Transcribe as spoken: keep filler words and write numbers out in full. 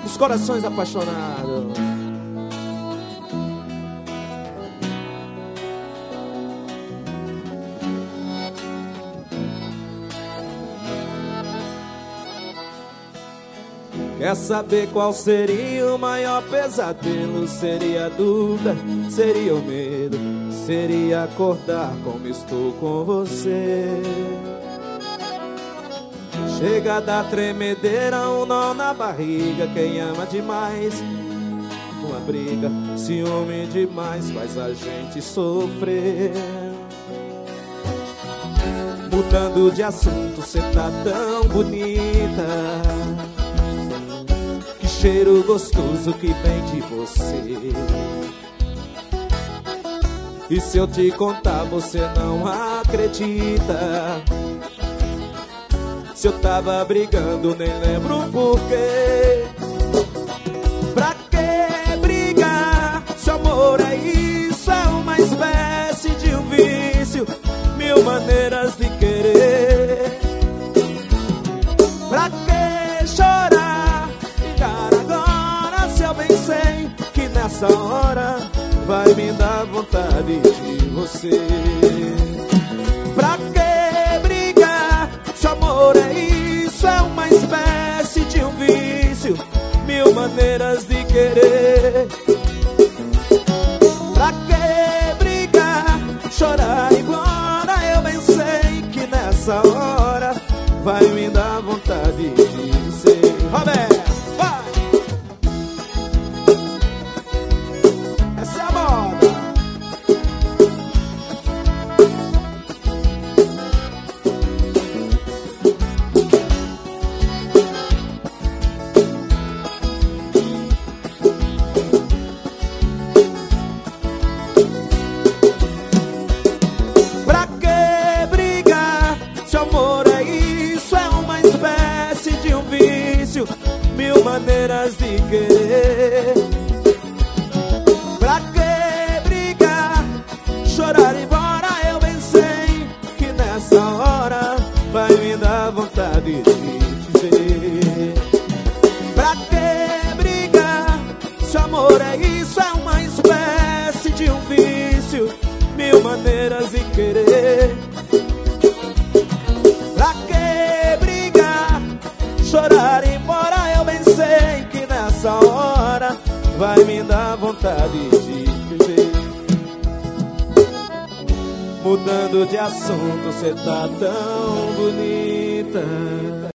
Os corações apaixonados. Quer saber qual seria o maior pesadelo? Seria a dúvida, seria o medo, seria acordar como estou com você. Chega a dar tremedeira, um nó na barriga. Quem ama demais, uma briga. Ciúme demais faz a gente sofrer. Mudando de assunto, cê tá tão bonita. Que cheiro gostoso que vem de você. E se eu te contar, você não acredita. Se eu tava brigando, nem lembro o porquê. Pra que brigar? Se amor é isso, é uma espécie de um vício. Mil maneiras de querer. Pra que chorar? Ligar agora se eu bem sei que nessa hora vai me dar vontade de você. Pra que brigar? Se amor é isso, é uma espécie de um vício. Mil maneiras de querer. Pra que brigar? Chorar embora, eu bem sei que nessa hora vai me dar vontade de ser. Roberto, vai! Essa é a moda. Pra que brigar? Se amor é isso, é uma espécie de um vício. Mil maneiras de querer. Pra que brigar? Chorar embora, eu bem sei que nessa hora vai me dar vontade de dizer. Pra que brigar? Se amor é isso, é uma espécie de um vício. Mil maneiras de querer. Pra que brigar? Chorar embora, eu bem sei que nessa hora vai me dar vontade de viver. Mudando de assunto, cê tá tão bonita.